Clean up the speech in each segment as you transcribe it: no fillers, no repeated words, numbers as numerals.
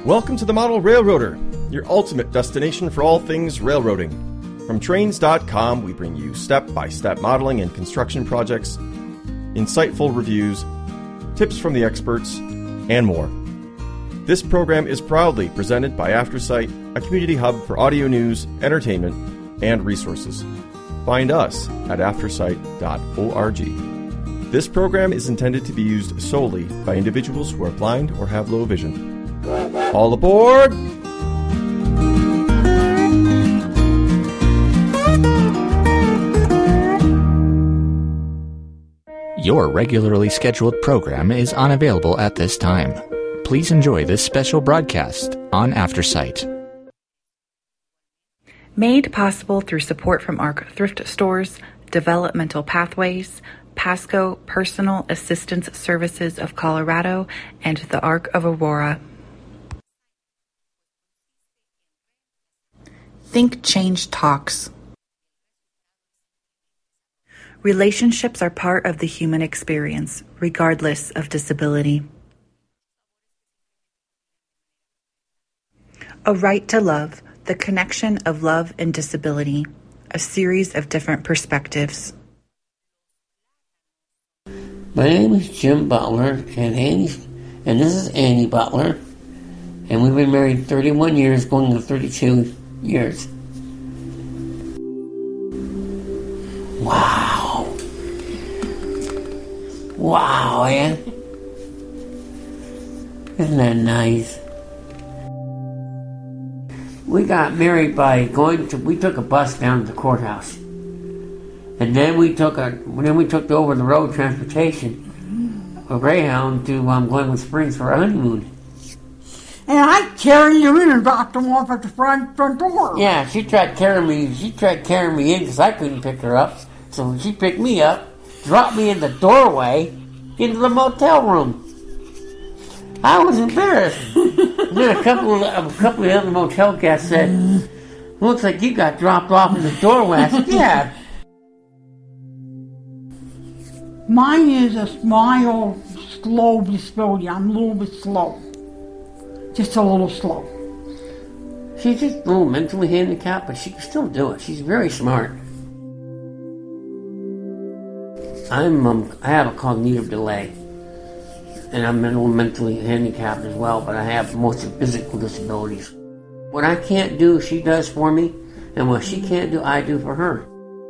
Welcome to the Model Railroader, your ultimate destination for all things railroading. From Trains.com, we bring you step-by-step modeling and construction projects, insightful reviews, tips from the experts, and more. This program is proudly presented by AfterSight, a community hub for audio news, entertainment, and resources. Find us at aftersight.org. This program is intended to be used solely by individuals who are blind or have low vision. All aboard! Your regularly scheduled program is unavailable at this time. Please enjoy this special broadcast on AfterSight. Made possible through support from ARC Thrift Stores, Developmental Pathways, Pasco Personal Assistance Services of Colorado, and the ARC of Aurora. Think Change Talks. Relationships are part of the human experience, regardless of disability. A Right to Love, the connection of love and disability, a series of different perspectives. My name is Jim Butler, and this is Annie Butler, and we've been married 31 years, going to 32 years. Wow. Wow, Ann. Isn't that nice? We got married by we took a bus down to the courthouse. And then we took the over-the-road transportation, a Greyhound, to Glenwood Springs for our honeymoon. And I carried you in and dropped them off at the front door. Yeah, she tried carrying me in because I couldn't pick her up. So she picked me up, dropped me in the doorway into the motel room. I was embarrassed. And then a couple of the other motel guests said, "Looks like you got dropped off in the doorway." I said, "Yeah." Mine is a mild, slow disability. I'm a little bit slow. Just a little slow. She's just a little mentally handicapped, but she can still do it. She's very smart. I have a cognitive delay, and I'm a little mentally handicapped as well, but I have mostly physical disabilities. What I can't do, she does for me, and what she can't do, I do for her.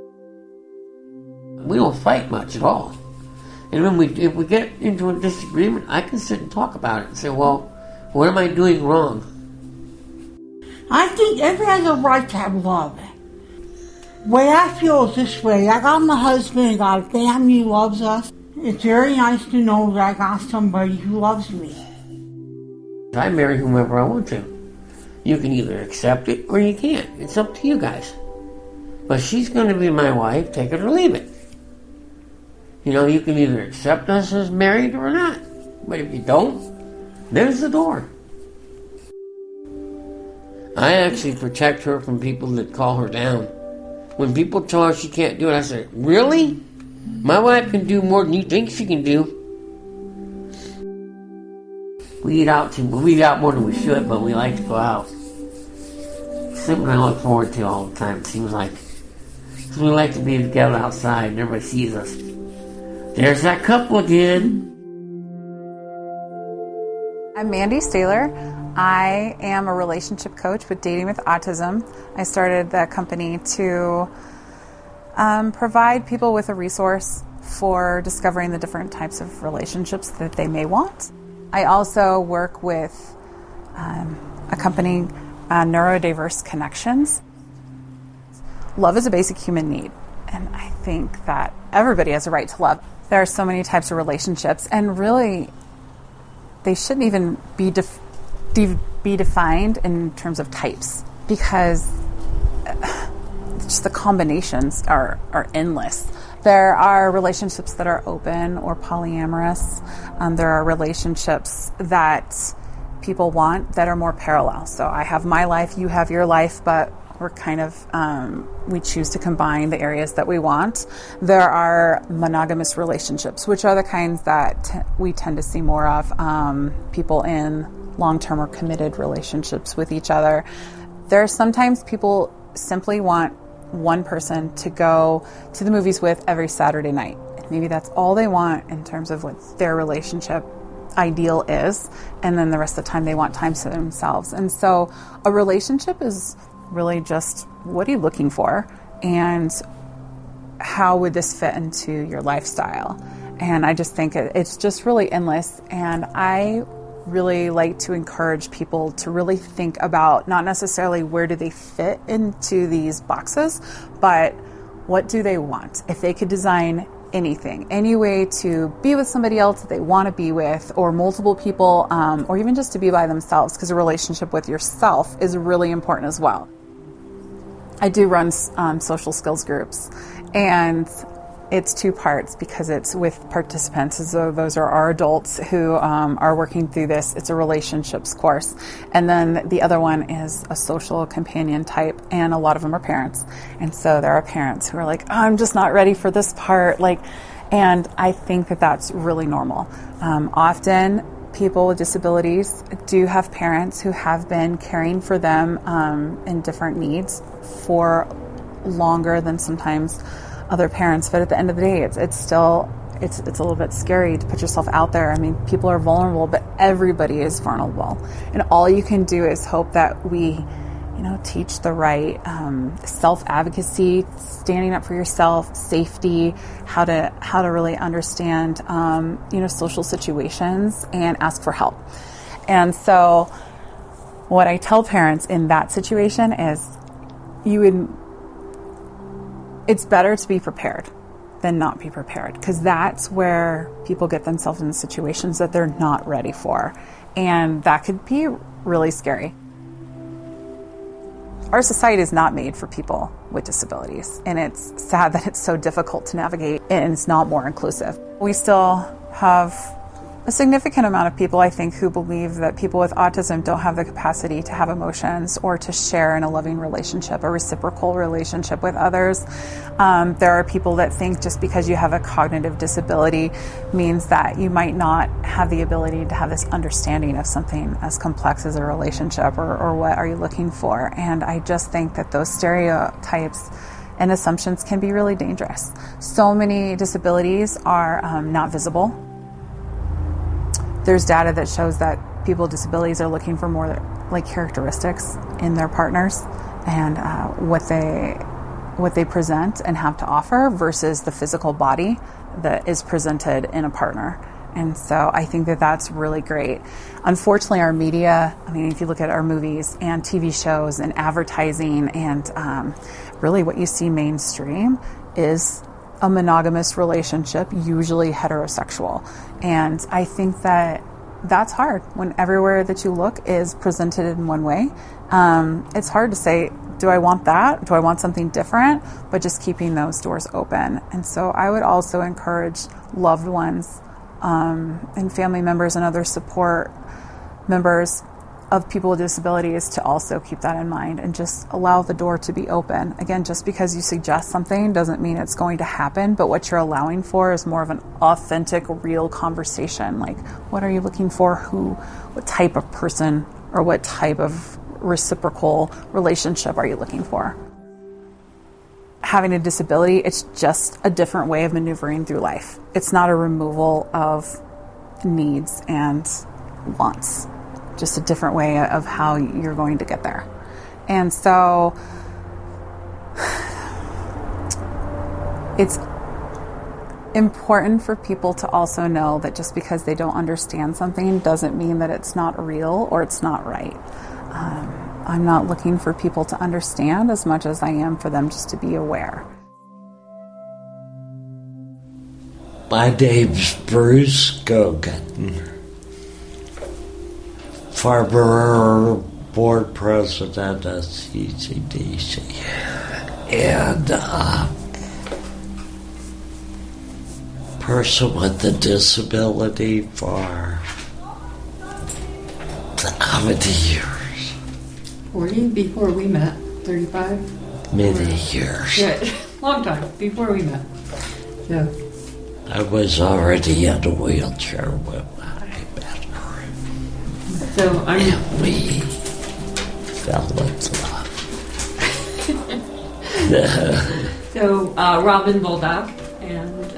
We don't fight much at all. And if we get into a disagreement, I can sit and talk about it and say, well, what am I doing wrong? I think everyone has a right to have love. The way I feel is this way. I got my husband, I got a family who loves us. It's very nice to know that I got somebody who loves me. I marry whomever I want to. You can either accept it or you can't. It's up to you guys. But she's going to be my wife, take it or leave it. You know, you can either accept us as married or not. But if you don't, there's the door. I actually protect her from people that call her down. When people tell her she can't do it, I say, "Really? My wife can do more than you think she can do." We eat out more than we should, but we like to go out. Something I look forward to all the time, it seems like. We like to be together outside and everybody sees us. There's that couple again. I'm Mandy Staler. I am a relationship coach with Dating with Autism. I started the company to provide people with a resource for discovering the different types of relationships that they may want. I also work with a company, Neurodiverse Connections. Love is a basic human need, and I think that everybody has a right to love. There are so many types of relationships, and really, they shouldn't even be defined in terms of types, because just the combinations are endless. There are relationships that are open or polyamorous. There are relationships that people want that are more parallel. So I have my life, you have your life, but we're kind of, we choose to combine the areas that we want. There are monogamous relationships, which are the kinds that we tend to see more of, people in long-term or committed relationships with each other. There are sometimes people simply want one person to go to the movies with every Saturday night. Maybe that's all they want in terms of what their relationship ideal is, and then the rest of the time they want time to themselves. And so a relationship is really just, what are you looking for, and how would this fit into your lifestyle? And I just think it's just really endless, and I really like to encourage people to really think about not necessarily where do they fit into these boxes, but what do they want? If they could design anything, any way to be with somebody else that they want to be with, or multiple people, or even just to be by themselves, because a relationship with yourself is really important as well. I do run social skills groups, and it's two parts because it's with participants. So those are our adults who are working through this. It's a relationships course. And then the other one is a social companion type, and a lot of them are parents. And so there are parents who are like, oh, I'm just not ready for this part. And I think that that's really normal. Often people with disabilities do have parents who have been caring for them in different needs for longer than sometimes other parents, but at the end of the day, it's still a little bit scary to put yourself out there. I mean, people are vulnerable, but everybody is vulnerable, and all you can do is hope that we, teach the right self-advocacy, standing up for yourself, safety, how to really understand social situations and ask for help. And so, what I tell parents in that situation is, it's better to be prepared than not be prepared, because that's where people get themselves in situations that they're not ready for. And that could be really scary. Our society is not made for people with disabilities, and it's sad that it's so difficult to navigate and it's not more inclusive. We still have a significant amount of people, I think, who believe that people with autism don't have the capacity to have emotions or to share in a loving relationship, a reciprocal relationship with others. There are people that think just because you have a cognitive disability means that you might not have the ability to have this understanding of something as complex as a relationship, or what are you looking for. And I just think that those stereotypes and assumptions can be really dangerous. So many disabilities are not visible. There's data that shows that people with disabilities are looking for more characteristics in their partners and what they present and have to offer versus the physical body that is presented in a partner. And so I think that that's really great. Unfortunately, our media, if you look at our movies and TV shows and advertising and really what you see mainstream is a monogamous relationship, usually heterosexual. And I think that that's hard when everywhere that you look is presented in one way. It's hard to say, do I want that? Do I want something different? But just keeping those doors open. And so I would also encourage loved ones and family members and other support members of people with disabilities to also keep that in mind and just allow the door to be open. Again, just because you suggest something doesn't mean it's going to happen, but what you're allowing for is more of an authentic, real conversation. Like, what are you looking for? What type of person or what type of reciprocal relationship are you looking for? Having a disability, it's just a different way of maneuvering through life. It's not a removal of needs and wants. Just a different way of how you're going to get there. And so it's important for people to also know that just because they don't understand something doesn't mean that it's not real or it's not right. I'm not looking for people to understand as much as I am for them just to be aware. My name's Bruce Gogan. Former board president at CCDC, and person with a disability for how many years? 40 before we met. 35? Many years. Yeah, long time before we met. Yeah. I was already in a wheelchair when I met her. So I'm. And we fell in love. So Robin Bolduc, and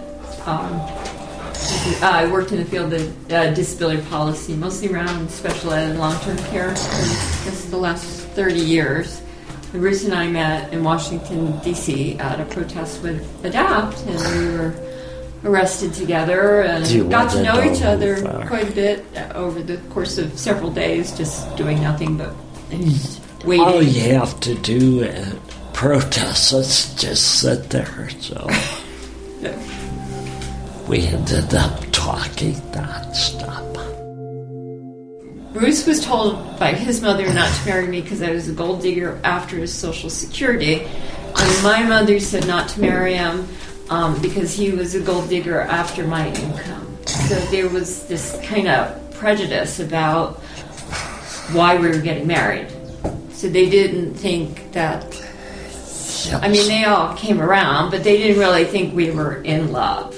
I worked in the field of disability policy, mostly around special ed and long-term care. This is the last 30 years. And Bruce and I met in Washington, D.C. at a protest with ADAPT, and we were arrested together and got to know each other quite a bit over the course of several days, just doing nothing but waiting. All you have to do at protests is just sit there. So we ended up talking nonstop. Bruce was told by his mother not to marry me because I was a gold digger after his Social Security. And my mother said not to marry him because he was a gold digger after my income. So there was this kind of prejudice about why we were getting married. So they didn't think that, I mean, they all came around, but they didn't really think we were in love.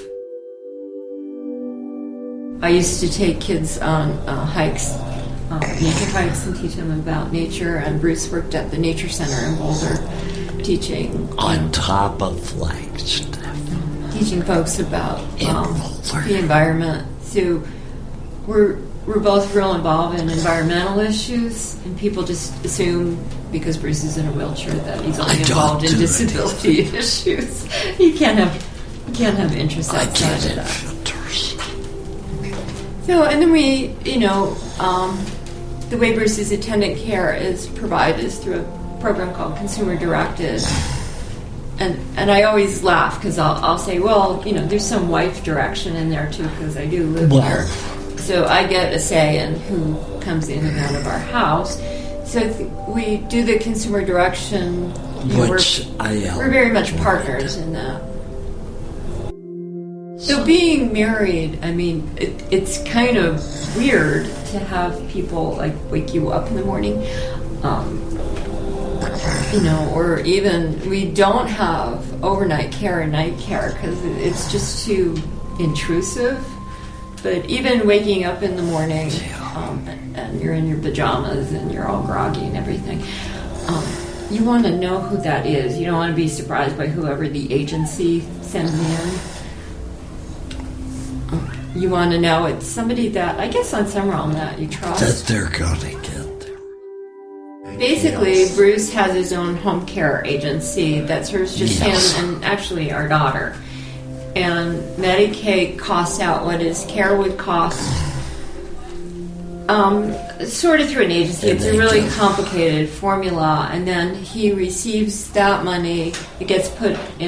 I used to take kids on hikes, nature hikes, and teach them about nature, and Bruce worked at the Nature Center in Boulder teaching. On top of Flagstaff. Teaching folks about the environment. So we're both real involved in environmental issues, and people just assume because Bruce is in a wheelchair that he's only involved in disability issues. You can't have interests outside of that. So, and then we, the way Bruce's attendant care is provided is through a program called Consumer Directed. And I always laugh because I'll say, well, there's some wife direction in there too because I do live here. So I get a say in who comes in and out of our house. So we do the consumer direction. We're very much partners in that. So being married, I mean, it's kind of weird to have people like wake you up in the morning, or even we don't have overnight care and night care because it's just too intrusive. But even waking up in the morning and you're in your pajamas and you're all groggy and everything, you want to know who that is. You don't want to be surprised by whoever the agency sends in. You want to know it's somebody that, I guess on some realm that you trust. That they're going to get there. Basically, Bruce has his own home care agency that serves just him and actually our daughter. And Medicaid costs out what his care would cost, sort of through an agency. It's a really complicated formula. And then he receives that money. It gets put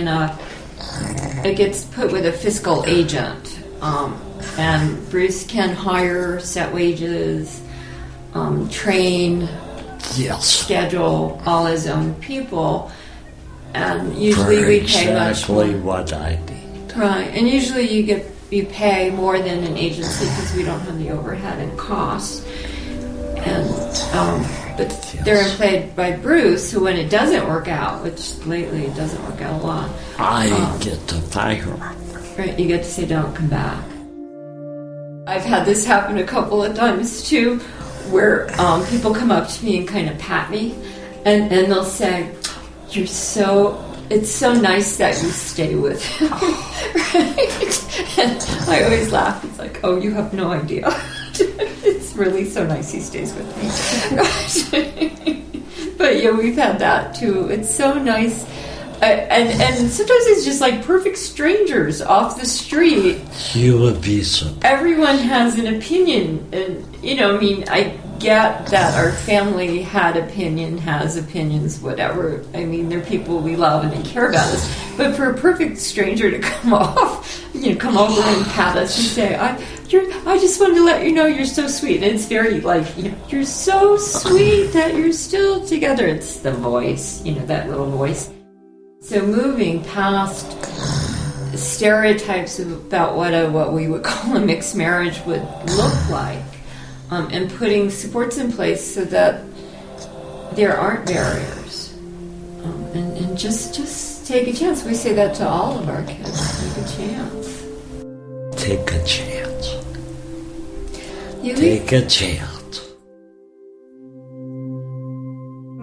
with a fiscal agent. And Bruce can hire, set wages, train, schedule all his own people, and usually we pay much more. What I need. Right, and usually you pay more than an agency because we don't have the overhead and costs. And but they're employed by Bruce, so when it doesn't work out, which lately it doesn't work out a lot, I get to fire. Right, you get to say don't come back. I've had this happen a couple of times too, where people come up to me and kind of pat me, and they'll say, it's so nice that you stay with him. Right? And I always laugh. It's like, oh, you have no idea. It's really so nice he stays with me. But yeah, we've had that too. It's so nice. And sometimes it's just like perfect strangers off the street. You would be surprised. Everyone has an opinion, and I get that our family has opinions, whatever. I mean, they're people we love and they care about us. But for a perfect stranger to come over and pat us and say, I just wanted to let you know you're so sweet. And it's very you're so sweet that you're still together. It's the voice, that little voice. So moving past stereotypes about what we would call a mixed marriage would look like, and putting supports in place so that there aren't barriers, and just take a chance. We say that to all of our kids. Take a chance. Take a chance. You take a chance.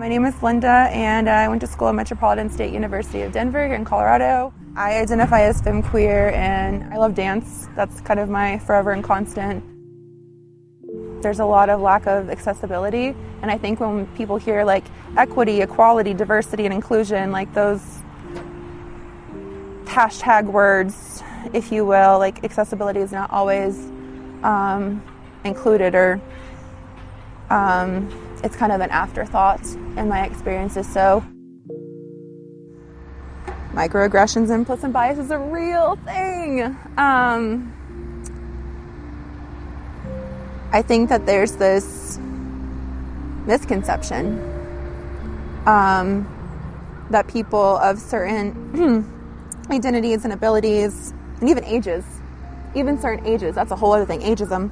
My name is Linda, and I went to school at Metropolitan State University of Denver here in Colorado. I identify as femqueer, and I love dance. That's kind of my forever and constant. There's a lot of lack of accessibility, and I think when people hear like equity, equality, diversity, and inclusion, like those hashtag words, if you will, like accessibility is not always included, or it's kind of an afterthought in my experiences. So microaggressions and implicit bias is a real thing. I think that there's this misconception that people of certain identities and abilities, and even ages, even certain ages, that's a whole other thing, ageism,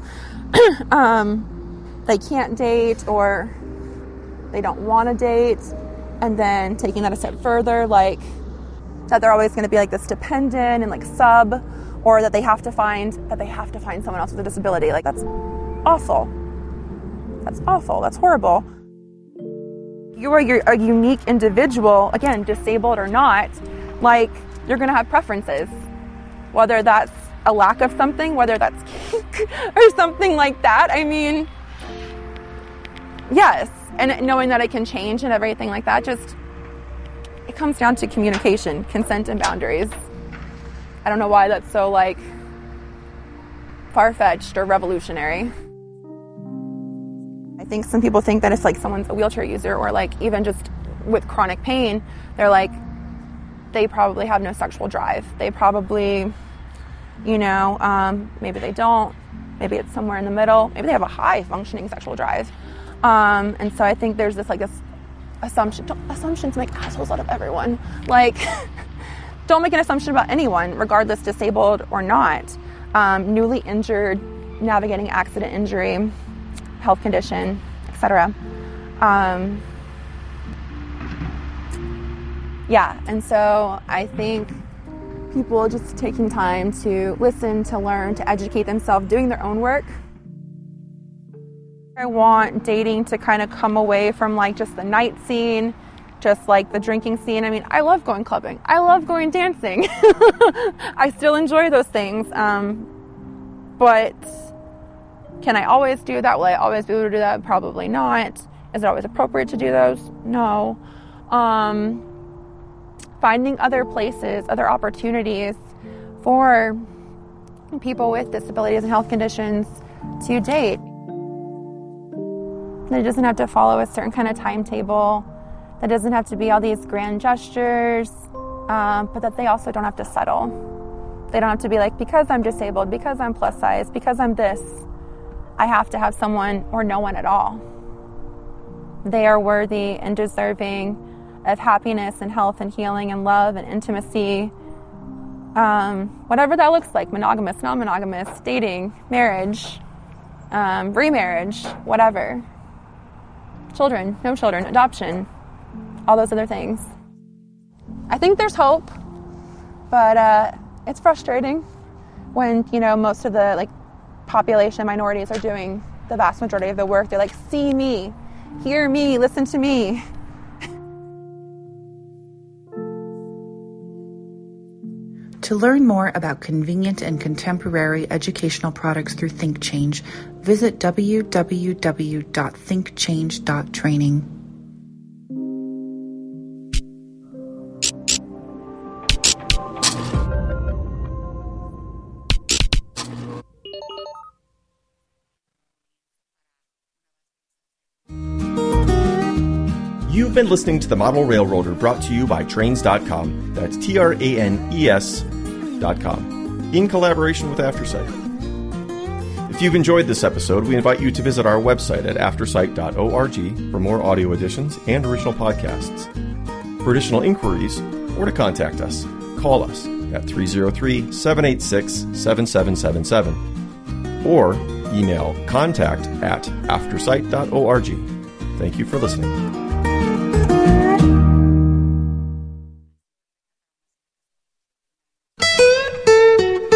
they can't date, or they don't want to date, and then taking that a step further, like that they're always going to be like this dependent and like sub, or that they have to find someone else with a disability. Like that's awful. That's awful. That's horrible. You're a unique individual, again, disabled or not, like you're going to have preferences, whether that's a lack of something, whether that's kink or something like that. I mean, yes. And knowing that it can change and everything like that, just, it comes down to communication, consent, and boundaries. I don't know why that's so like far-fetched or revolutionary. I think some people think that if like someone's a wheelchair user, or like even just with chronic pain, they're like, they probably have no sexual drive. They probably, you know, maybe they don't. Maybe it's somewhere in the middle. Maybe they have a high functioning sexual drive. And so I think there's this like this assumptions make assholes out of everyone. Like, don't make an assumption about anyone, regardless disabled or not. Newly injured, navigating accident, injury, health condition, etc. Yeah, and so I think people just taking time to listen, to learn, to educate themselves, doing their own work. I want dating to kind of come away from like just the night scene, just like the drinking scene. I mean, I love going clubbing. I love going dancing. I still enjoy those things. But can I always do that? Will I always be able to do that? Probably not. Is it always appropriate to do those? No. Finding other places, other opportunities for people with disabilities and health conditions to date. It doesn't have to follow a certain kind of timetable. That doesn't have to be all these grand gestures, but that they also don't have to settle. They don't have to be like, because I'm disabled, because I'm plus size, because I'm this, I have to have someone or no one at all. They are worthy and deserving of happiness and health and healing and love and intimacy, whatever that looks like, monogamous, non-monogamous, dating, marriage, remarriage, whatever. Children, no children, adoption, all those other things. I think there's hope, but it's frustrating when, you know, most of the like population minorities are doing the vast majority of the work. They're like, see me, hear me, listen to me. To learn more about convenient and contemporary educational products through ThinkChange, visit www.thinkchange.training. You've been listening to The Model Railroader, brought to you by Trains.com. That's TRANES.com, in collaboration with AfterSight. If you've enjoyed this episode, we invite you to visit our website at aftersight.org for more audio editions and original podcasts. For additional inquiries or to contact us, call us at 303-786-7777 or email contact@aftersight.org. Thank you for listening.